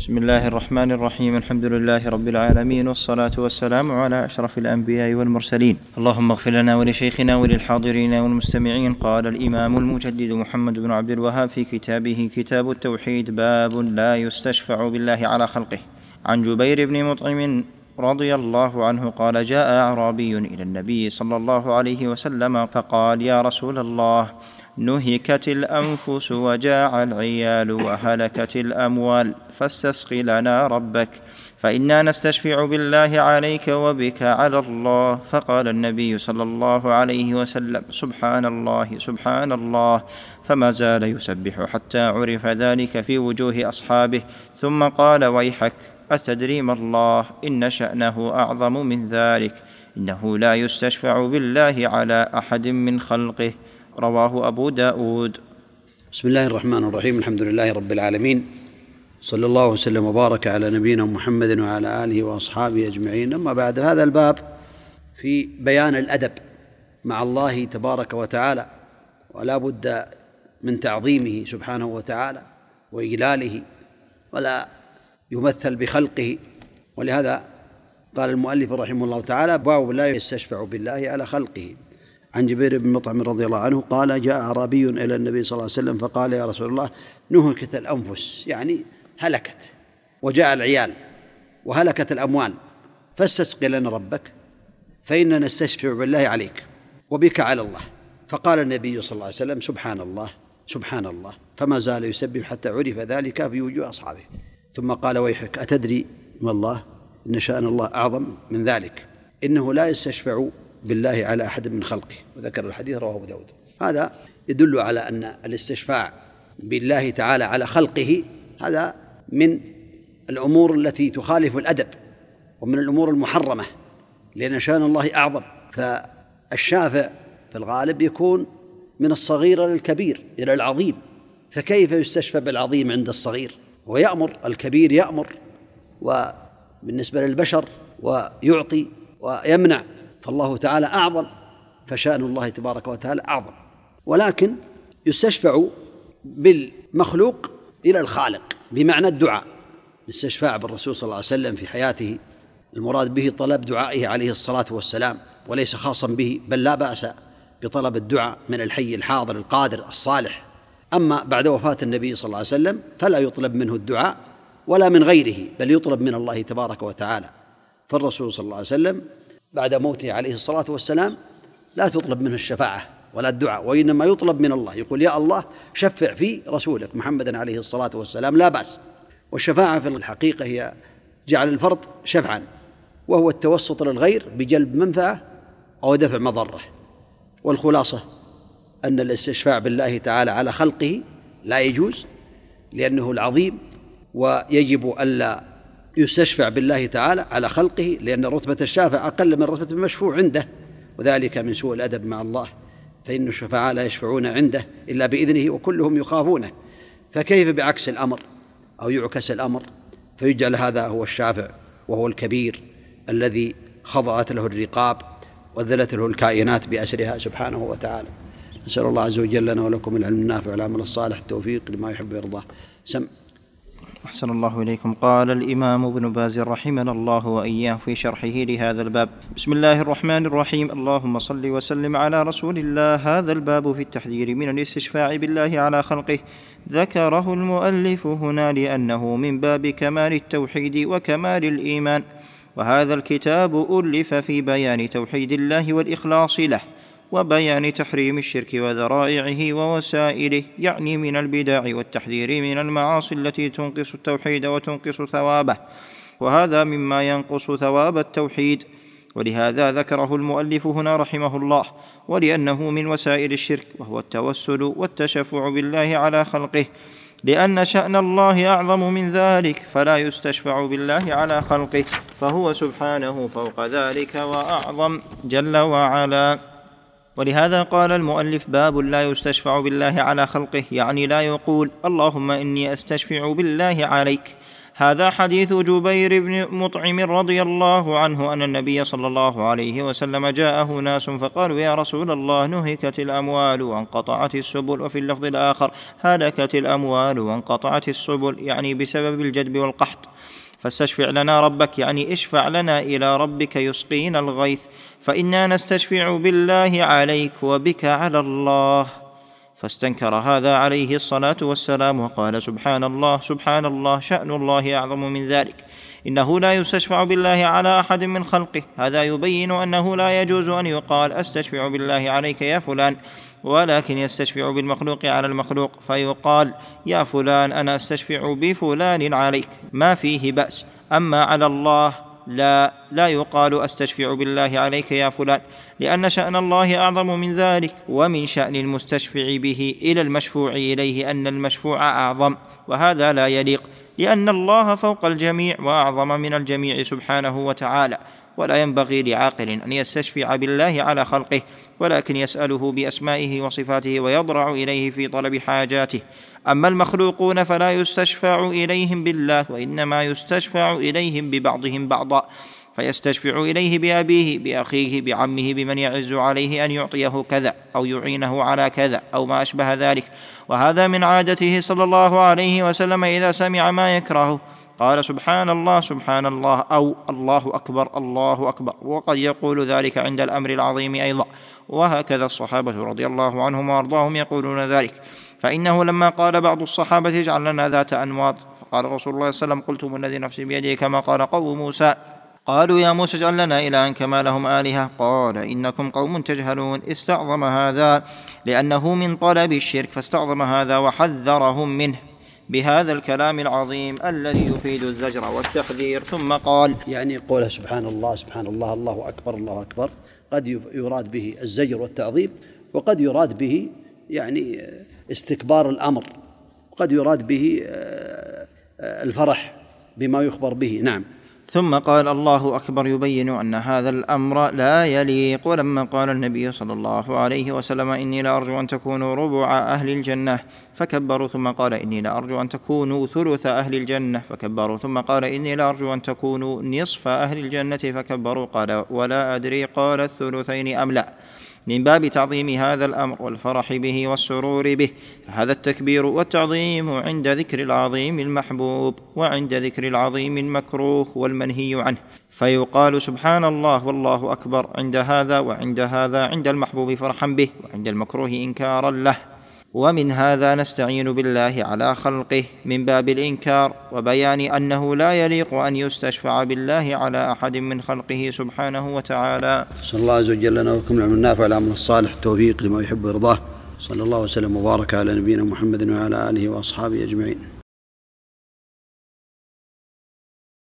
بسم الله الرحمن الرحيم. الحمد لله رب العالمين، والصلاة والسلام على أشرف الأنبياء والمرسلين. اللهم اغفر لنا ولشيخنا وللحاضرين والمستمعين. قال الإمام المجدد محمد بن عبد الوهاب في كتابه كتاب التوحيد: باب لا يستشفع بالله على خلقه. عن جبير بن مطعم رضي الله عنه قال: جاء أعرابي إلى النبي صلى الله عليه وسلم فقال: يا رسول الله، نهكت الأنفس وجاع العيال وهلكت الأموال، فاستسق لنا ربك، فإنا نستشفع بالله عليك وبك على الله. فقال النبي صلى الله عليه وسلم: سبحان الله سبحان الله، فما زال يسبح حتى عرف ذلك في وجوه أصحابه، ثم قال: ويحك، أتدري ما الله؟ إن شأنه أعظم من ذلك، إنه لا يستشفع بالله على أحد من خلقه. رواه أبو داود. بسم الله الرحمن الرحيم. الحمد لله رب العالمين، صلى الله وسلم وبارك على نبينا محمد وعلى آله وأصحابه أجمعين. أما بعد، هذا الباب في بيان الأدب مع الله تبارك وتعالى، ولا بد من تعظيمه سبحانه وتعالى وإجلاله، ولا يمثل بخلقه. ولهذا قال المؤلف رحمه الله تعالى: باب لا يستشفع بالله على خلقه. عن جبير بن مطعم رضي الله عنه قال: جاء أعرابي إلى النبي صلى الله عليه وسلم فقال: يا رسول الله، نهكت الأنفس، يعني هلكت، وجاء العيال وهلكت الأموال، فاستسق لنا ربك، فإننا نستشفع بالله عليك وبك على الله. فقال النبي صلى الله عليه وسلم: سبحان الله سبحان الله، فما زال يسبح حتى عرف ذلك في وجوه أصحابه، ثم قال: ويحك، أتدري ما الله؟ إن شأن الله أعظم من ذلك، إنه لا يستشفع بالله على أحد من خلقه. وذكر الحديث، رواه أبو داود. هذا يدل على أن الاستشفاع بالله تعالى على خلقه هذا من الأمور التي تخالف الأدب، ومن الأمور المحرمة، لأن شأن الله أعظم. فالشافع في الغالب يكون من الصغير للكبير إلى العظيم، فكيف يستشفى بالعظيم عند الصغير؟ ويأمر الكبير، يأمر وبالنسبة للبشر ويعطي ويمنع، فالله تعالى أعظم، فشأن الله تبارك وتعالى أعظم. ولكن يستشفع بالمخلوق إلى الخالق بمعنى الدعاء. الاستشفاع بالرسول صلى الله عليه وسلم في حياته المراد به طلب دعائه عليه الصلاة والسلام، وليس خاصا به، بل لا بأس بطلب الدعاء من الحي الحاضر القادر الصالح. أما بعد وفاة النبي صلى الله عليه وسلم فلا يطلب منه الدعاء ولا من غيره، بل يطلب من الله تبارك وتعالى. فالرسول صلى الله عليه وسلم بعد موته عليه الصلاة والسلام لا تطلب منه الشفاعة ولا الدعاء، وإنما يطلب من الله، يقول: يا الله، شفع في رسولك محمد عليه الصلاة والسلام، لا بأس. والشفاعة في الحقيقة هي جعل الفرد شفعا، وهو التوسط للغير بجلب منفعة أو دفع مضرة. والخلاصة أن الاستشفاع بالله تعالى على خلقه لا يجوز، لأنه العظيم، ويجب ألا يستشفع بالله تعالى على خلقه، لأن رتبة الشافع أقل من رتبة المشفوع عنده، وذلك من سوء الأدب مع الله، فإن الشفعاء لا يشفعون عنده إلا بإذنه وكلهم يخافونه. فكيف بعكس الأمر أو يعكس الأمر، فيجعل هذا هو الشافع وهو الكبير الذي خضعت له الرقاب وذلت له الكائنات بأسرها سبحانه وتعالى. نسأل الله عز وجل لنا ولكم العلم النافع والعمل الصالح، التوفيق لما يحب ويرضاه. أحسن الله إليكم. قال الإمام ابن باز رحمنا الله وإياه في شرحه لهذا الباب: بسم الله الرحمن الرحيم. اللهم صل وسلم على رسول الله. هذا الباب في التحذير من الاستشفاع بالله على خلقه. ذكره المؤلف هنا لأنه من باب كمال التوحيد وكمال الإيمان، وهذا الكتاب ألف في بيان توحيد الله والإخلاص له، وبيان تحريم الشرك وذرائعه ووسائله، يعني من البدع، والتحذير من المعاصي التي تنقص التوحيد وتنقص ثوابه، وهذا مما ينقص ثواب التوحيد. ولهذا ذكره المؤلف هنا رحمه الله، ولأنه من وسائل الشرك، وهو التوسل والتشفع بالله على خلقه، لأن شأن الله أعظم من ذلك، فلا يستشفع بالله على خلقه، فهو سبحانه فوق ذلك وأعظم جل وعلا. ولهذا قال المؤلف: باب لا يستشفع بالله على خلقه، يعني لا يقول: اللهم إني أستشفع بالله عليك، هذا حديث جبير بن مطعم رضي الله عنه أن النبي صلى الله عليه وسلم جاءه ناس فقالوا يا رسول الله نهكت الأموال وانقطعت السبل، وفي اللفظ الآخر هلكت الأموال وانقطعت السبل، يعني بسبب الجدب والقحط، فاستشفع لنا ربك، يعني اشفع لنا إلى ربك يسقينا الغيث، فإنا نستشفع بالله عليك وبك على الله. فاستنكر هذا عليه الصلاة والسلام وقال سبحان الله سبحان الله، شأن الله أعظم من ذلك، إنه لا يستشفع بالله على أحد من خلقه. هذا يبين أنه لا يجوز أن يقال أستشفع بالله عليك يا فلان، ولكن يستشفع بالمخلوق على المخلوق، فيقال يا فلان أنا أستشفع بفلان عليك، ما فيه بأس. أما على الله لا يقال أستشفع بالله عليك يا فلان، لأن شأن الله أعظم من ذلك. ومن شأن المستشفع به إلى المشفوع إليه أن المشفوع أعظم، وهذا لا يليق، لأن الله فوق الجميع وأعظم من الجميع سبحانه وتعالى، ولا ينبغي لعاقل أن يستشفع بالله على خلقه، ولكن يسأله بأسمائه وصفاته ويضرع إليه في طلب حاجاته. أما المخلوقون فلا يستشفع إليهم بالله، وإنما يستشفع إليهم ببعضهم بعضا، فيستشفع إليه بأبيه بأخيه بعمه بمن يعز عليه أن يعطيه كذا أو يعينه على كذا أو ما أشبه ذلك. وهذا من عادته صلى الله عليه وسلم إذا سمع ما يكرهه قال سبحان الله سبحان الله أو الله أكبر الله أكبر، وقد يقول ذلك عند الأمر العظيم أيضا، وهكذا الصحابة رضي الله عنهم وأرضاهم يقولون ذلك. فإنه لما قال بعض الصحابة اجعل لنا ذات أنواط، فقال رسول الله صلى الله عليه وسلم قلتم الذي نفسي بيده كما قال قوم موسى، قالوا يا موسى اجعل لنا إلها كما لهم آلهة، قال إنكم قوم تجهلون. استعظم هذا لأنه من طلب الشرك، فاستعظم هذا وحذرهم منه بهذا الكلام العظيم الذي يفيد الزجر والتحذير. ثم قال يعني قوله سبحان الله سبحان الله الله أكبر الله أكبر قد يراد به الزجر والتعظيم، وقد يراد به يعني استكبار الأمر، وقد يراد به الفرح بما يخبر به. نعم. ثم قال الله أكبر يبين أن هذا الأمر لا يليق. ولما قال النبي صلى الله عليه وسلم إني لأرجو أن تكونوا ربع أهل الجنة فكبروا، ثم قال إني لأرجو أن تكونوا ثلث أهل الجنة فكبروا، ثم قال إني لأرجو أن تكونوا نصف أهل الجنة فكبروا، قال ولا أدري قال الثلثين أم لا، من باب تعظيم هذا الأمر والفرح به والسرور به. فهذا التكبير والتعظيم عند ذكر العظيم المحبوب، وعند ذكر العظيم المكروه والمنهي عنه، فيقال سبحان الله والله أكبر عند هذا وعند هذا، عند المحبوب فرحا به، وعند المكروه إنكارا له. ومن هذا نستعين بالله على خلقه من باب الإنكار وبيان أنه لا يليق أن يستشفع بالله على أحد من خلقه سبحانه وتعالى. صلى الله عز وجل لنا ولكم العلم النافع والعمل الصالح، التوفيق لما يحب ويرضاه. صلى الله وسلم وبارك على نبينا محمد وعلى آله وأصحابه أجمعين.